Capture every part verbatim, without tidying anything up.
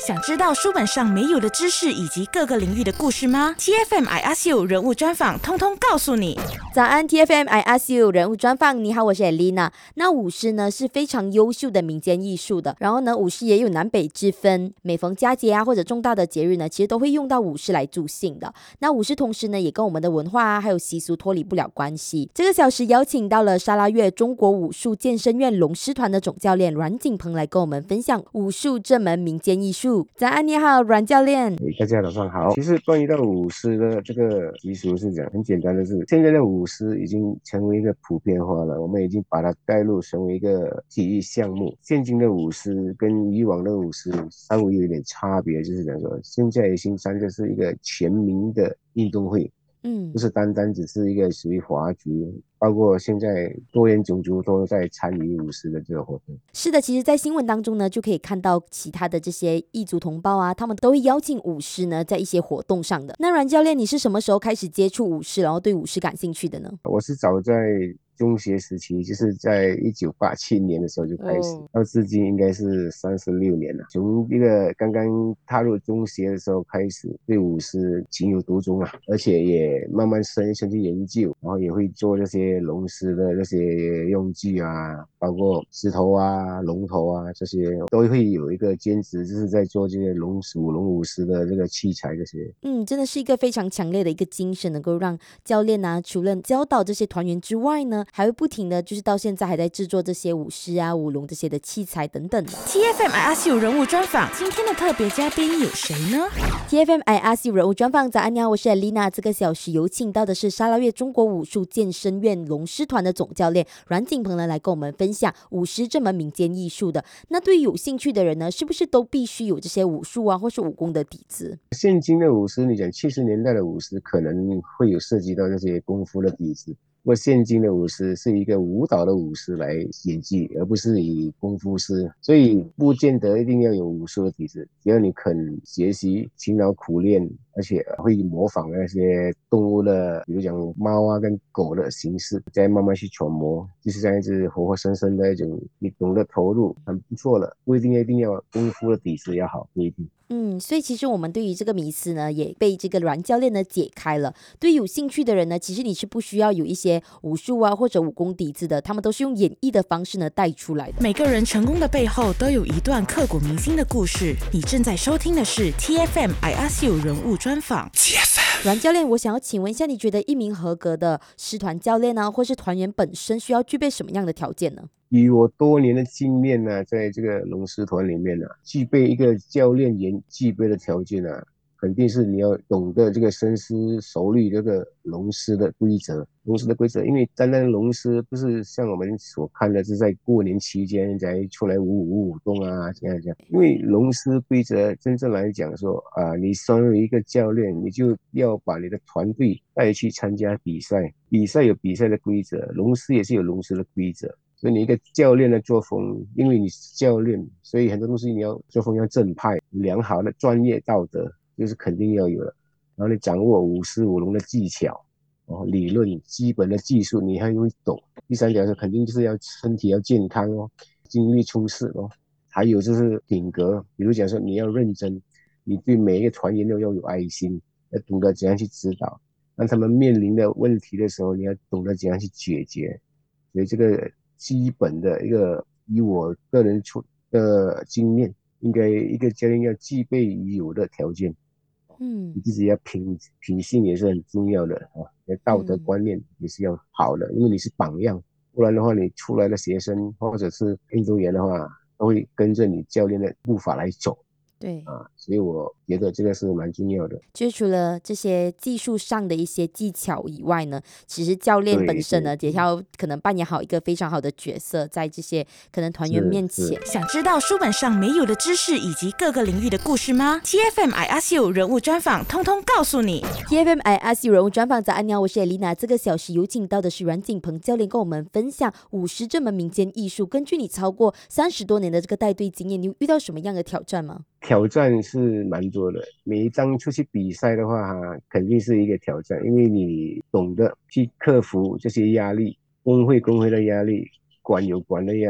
想知道书本上没有的知识以及各个领域的故事吗？ T F M I Ask You 人物专访通通告诉你。 早安 T F M I Ask You 人物专访，你好，我是 Elena。 那舞狮呢是非常优秀的民间艺术的，然后呢舞狮也有南北之分，每逢佳节啊或者重大的节日呢，其实都会用到舞狮来助兴的。那舞狮同时呢也跟我们的文化啊还有习俗脱离不了关系。这个小时邀请到了沙拉越中国武术健身院龙狮团的总教练阮景鹏来跟我们分享武术这门民间艺术。早安，你好，阮教练。 大家早上好。其实关于到舞狮的这个习俗是讲很简单的是，现在的舞狮已经成为一个普遍化了，我们已经把它带入成为一个体育项目。现今的舞狮跟以往的舞狮稍微有一点差别，就是讲说现在已经算是一个全民的运动会，嗯，不是单单只是一个属于华族，包括现在多元种族都在参与舞狮的这个活动。 是的，其实在新闻当中呢就可以看到其他的这些异族同胞啊，他们都会邀请舞狮呢在一些活动上的。那阮教练，你是什么时候开始接触舞狮，然后对舞狮感兴趣的呢？ 我是早在中学时期，就是在一九八七年的时候就开始，哦、到至今应该是三十六年了。从一个刚刚踏入中学的时候开始，对舞狮情有独钟啊，而且也慢慢深深去研究，然后也会做这些龙狮的这些用具啊，包括狮头啊、龙头啊，这些都会有一个兼职，就是在做这些龙舞龙舞狮的这个器材这些。 嗯，真的是一个非常强烈的一个精神，能够让教练啊，除了教导这些团员之外呢，还会不停的就是到现在还在制作这些舞狮啊、舞龙这些的器材等等的。 T F M I Ask You 人物专访，今天的特别嘉宾有谁呢？ T F M I Ask You 人物专访，早安，你好，我是 Elena。 这个小时有请到的是沙拉越中国武术健身院龙狮团的总教练阮景鹏呢，来跟我们分享舞狮这门民间艺术的。那对于有兴趣的人呢，是不是都必须有这些武术啊或是武功的底子？ 现今的舞狮，你讲七十年代的舞狮可能会有涉及到这些功夫的底子，不过现今的舞狮是一个舞蹈的舞狮来演技，而不是以功夫狮，所以不见得一定要有武术的底子，只要你肯学习、勤劳苦练，而且会模仿那些动物的，比如讲猫啊跟狗的形式，再慢慢去揣摩，就是这样子活活生生的一种，你懂得投入，很不错了，不一定一定要功夫的底子要好，不一定。 嗯，所以其实我们对于这个迷思呢，也被这个阮教练呢解开了。对于有兴趣的人呢，其实你是不需要有一些武术啊或者武功底子的，他们都是用演绎的方式呢带出来的。 每个人成功的背后都有一段刻骨铭心的故事。你正在收听的是 T F M I Ask You 人物专访。 阮教练，我想要请问一下，你觉得一名合格的狮团教练啊，或是团员本身需要具备什么样的条件呢？ 以我多年的经验呢、啊，在这个龙狮团里面呢、啊，具备一个教练员具备的条件啊，肯定是你要懂得这个深思熟虑这个龙狮的规则，龙狮的规则，因为单单龙狮不是像我们所看的是在过年期间才出来舞舞舞动啊，这样这样。因为龙狮规则真正来讲说啊，你身为一个教练，你就要把你的团队带去参加比赛，比赛有比赛的规则，龙狮也是有龙狮的规则。所以你一个教练的作风，因为你是教练，所以很多东西你要作风要正派，良好的专业道德就是肯定要有的。然后你掌握舞狮舞龙的技巧，哦，理论基本的技术你还会懂。第三点是肯定就是要身体要健康哦，精力充实哦。还有就是品格，比如讲说你要认真，你对每一个团员都要有爱心，要懂得怎样去指导，当他们面临的问题的时候，你要懂得怎样去解决。所以这个基本的一个，以我个人出的经验，应该一个教练要具备有的条件。嗯，你自己要品品性也是很重要的啊，道德观念也是要好的，因为你是榜样，不然的话，你出来的学生或者是运动员的话，都会跟着你教练的步伐来走。 对啊，所以我觉得这个是蛮重要的。 就是除了这些技术上的一些技巧以外呢，其实教练本身呢也要可能扮演好一个非常好的角色，在这些可能团员面前。 想知道书本上没有的知识以及各个领域的故事吗？ T F M I Ask You 人物专访通通告诉你。 T F M I Ask You 人物专访，早安，你好，我是 Elena。 这个小时有请到的是阮景鹏教练，跟我们分享舞狮这门民间艺术。根据你超过三十多年的这个带队经验，你有遇到什么样的挑战吗？ 挑战是蛮多的，每一张出去比赛的话肯定是一个挑战，因为你懂得去克服这些压力，工会工会的压力，馆有馆的压力，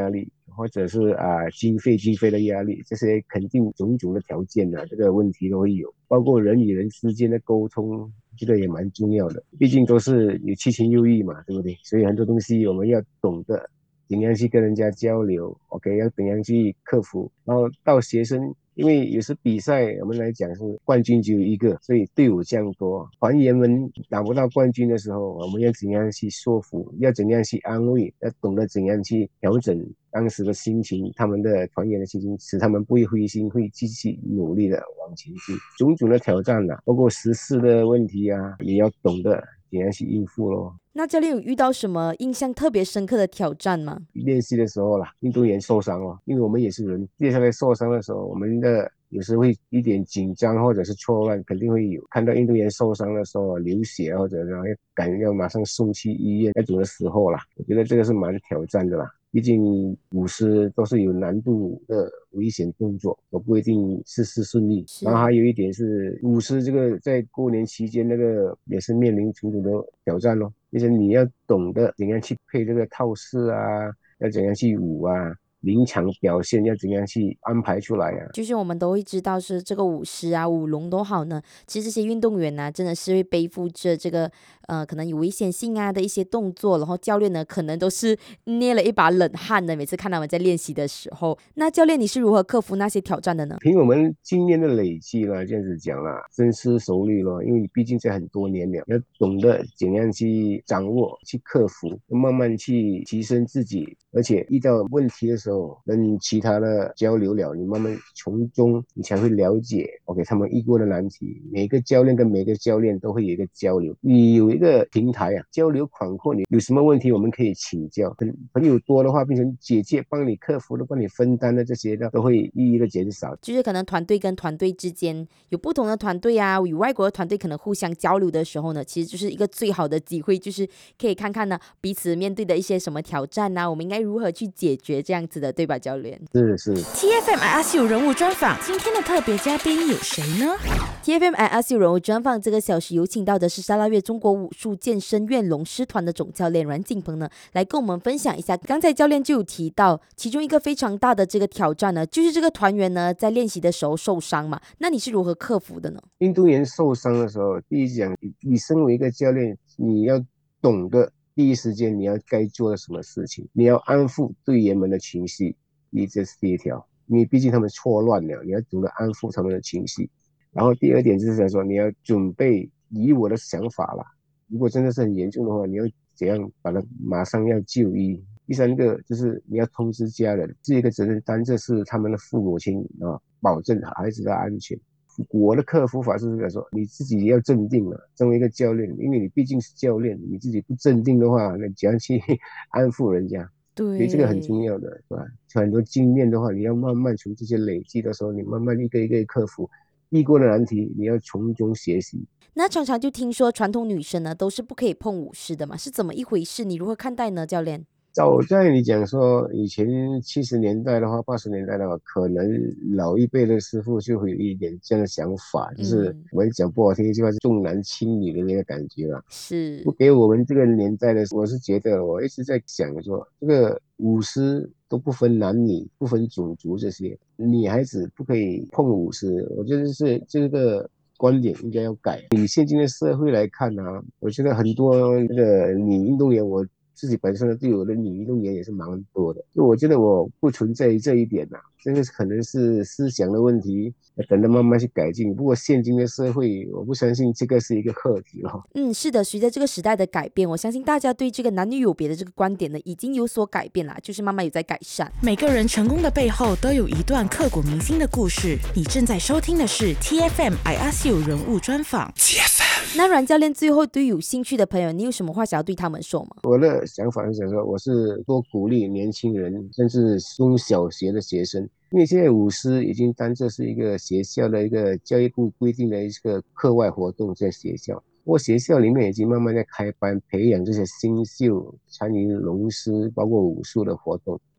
或者是啊经费经费的压力，这些肯定种种的条件啊，这个问题都会有，包括人与人之间的沟通，这个也蛮重要的，毕竟都是有七情六欲嘛，对不对？所以很多东西我们要懂得怎样去跟人家交流 ，OK， 要怎样去克服。然后到学生，因为有时比赛我们来讲是冠军只有一个，所以队伍这样多，团员们拿不到冠军的时候，我们要怎样去说服，要怎样去安慰，要懂得怎样去调整当时的心情，他们的团员的心情，使他们不会灰心，会继续努力的往前去。种种的挑战啊，包括时事的问题啊，也要懂得怎样去应付咯。 那教练有遇到什么印象特别深刻的挑战吗？ 练习的时候啦，运动员受伤哦，因为我们也是人，接下来受伤的时候，我们的有时会一点紧张或者是错乱，肯定会有。看到运动员受伤的时候流血或者然后要赶要马上送去医院那种的时候啦，我觉得这个是蛮挑战的啦。毕竟舞狮都是有难度的危险动作，都不一定事事顺利。然后还有一点是舞狮这个在过年期间那个也是面临种种的挑战咯，就是你要懂得怎样去配这个套式啊，要怎样去舞啊，临场表现要怎样去安排出来啊。 就是我们都会知道是这个舞狮啊、舞龙都好呢，其实这些运动员呢、真的是会背负着这个呃可能有危险性啊的一些动作，然后教练呢可能都是捏了一把冷汗的，每次看他们在练习的时候。那教练你是如何克服那些挑战的呢？ 凭我们经验的累积啦，这样子讲啦，深思熟虑咯，因为毕竟这很多年了，要懂得怎样去掌握、去克服，慢慢去提升自己，而且遇到问题的时候，跟其他的交流了，你慢慢从中你才会了解 ，OK， 他们遇过的难题。每个教练跟每个教练都会有一个交流，你有一个平台啊，交流广阔，你有什么问题我们可以请教。朋友多的话，变成姐姐帮你克服的、帮你分担的这些的，都会一一的减少。 就是可能团队跟团队之间有不同的团队啊，与外国的团队可能互相交流的时候呢，其实就是一个最好的机会，就是可以看看呢彼此面对的一些什么挑战啊，我们应该如何去解决这样子的，对吧，教练？ 是是。 T F M I Ask You 人物专访，今天的特别嘉宾有谁呢？ T F M I Ask You 人物专访这个小时有请到的是沙拉越中国武术健身院龙狮团的总教练阮敬鹏呢，来跟我们分享一下。刚才教练就有提到，其中一个非常大的这个挑战呢，就是这个团员呢在练习的时候受伤嘛，那你是如何克服的呢？ 运动员受伤的时候，第一讲，你身为一个教练，你要懂得第一时间你要该做的什么事情，你要安抚队员们的情绪，你这是第一条。因为毕竟他们错乱了，你要懂得安抚他们的情绪。然后第二点就是说，你要准备以我的想法啦，如果真的是很严重的话，你要怎样把它马上要就医。第三个就是你要通知家人，这一个责任担这是他们的父母亲啊，保证孩子的安全。我的克服法是来说，你自己要镇定了。作为一个教练，因为你毕竟是教练，你自己不镇定的话，那怎样去安抚人家？ 对， 所以这个很重要的，是吧？很多经验的话，你要慢慢从这些累积的时候，你慢慢一个一个克服。遇过的难题，你要从中学习。 那常常就听说传统女生呢都是不可以碰武士的嘛，是怎么一回事？你如何看待呢，教练？ 早在你讲说以前七十年代的话，八十年代的话，可能老一辈的师傅就会有一点这样的想法，就是我们讲不好听一句话，是重男轻女的那个感觉啦。 是不给我们这个年代的，我是觉得我一直在想说，这个舞狮都不分男女，不分种族，这些女孩子不可以碰舞狮，我觉得是这个观点应该要改。以现今的社会来看啊，我觉得很多那个女运动员，我自己本身的对我的女运动员也是蛮多的，就我觉得我不存在于这一点呐、啊，这个可能是思想的问题，要等着慢慢去改进。不过现今的社会，我不相信这个是一个课题哦。 嗯，是的，随着这个时代的改变，我相信大家对这个男女有别的这个观点呢，已经有所改变啦，就是慢慢有在改善。 每个人成功的背后都有一段刻骨铭心的故事。你正在收听的是 T F M I Ask You 人物专访。T F M。 那阮教练最后对有兴趣的朋友，你有什么话想要对他们说吗？ 我的想法是想说，我是多鼓励年轻人，甚至中小学的学生，因为现在舞狮已经当这是一个学校的一个教育部规定的一个课外活动，在学校。不过学校里面已经慢慢在开班培养这些新秀参与龙狮包括武术的活动。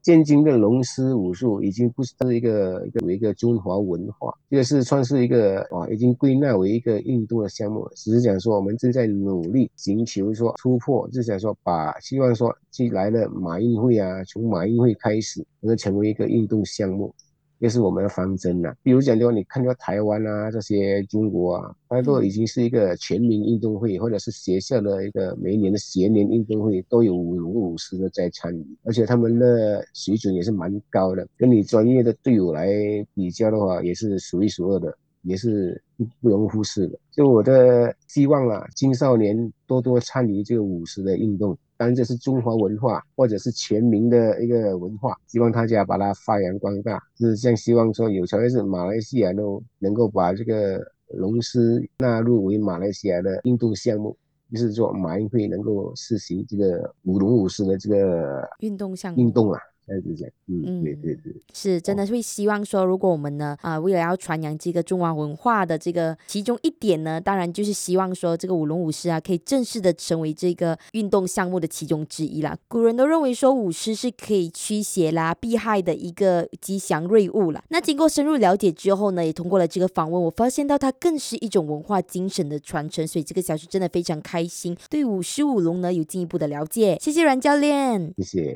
现今的龙狮武术已经不是一个一个一个中华文化，这个是算是一个啊，已经归纳为一个运动的项目。只是讲说我们正在努力寻求说突破，就是讲说把希望说既来了马运会啊，从马运会开始能够成为一个运动项目。这是我们的方针呐、啊。比如讲说，你看到台湾啊，这些中国啊，它都已经是一个全民运动会，或者是学校的一个每一年的学年运动会，都有舞龙舞狮的在参与，而且他们的水准也是蛮高的，跟你专业的队伍来比较的话，也是数一数二的。也是不容忽视的。就我的希望啦，青少年多多参与这个舞狮的运动，当然这是中华文化或者是全民的一个文化，希望大家把它发扬光大。就是这样，希望说有朝一日马来西亚都能够把这个龙狮纳入为马来西亚的运动项目。就是说马运会能够实行这个舞龙舞狮的这个运动项目运动啊。是这样，嗯，对对对， 是真的会希望说，如果我们呢啊、呃，为了要传扬这个中华文化的这个其中一点呢，当然就是希望说这个舞龙舞狮啊，可以正式的成为这个运动项目的其中之一啦。古人都认为说舞狮是可以驱邪啦、避害的一个吉祥瑞物啦。那经过深入了解之后呢，也通过了这个访问，我发现到它更是一种文化精神的传承，所以这个小时真的非常开心，对舞狮舞龙呢有进一步的了解。谢谢阮教练， 谢谢。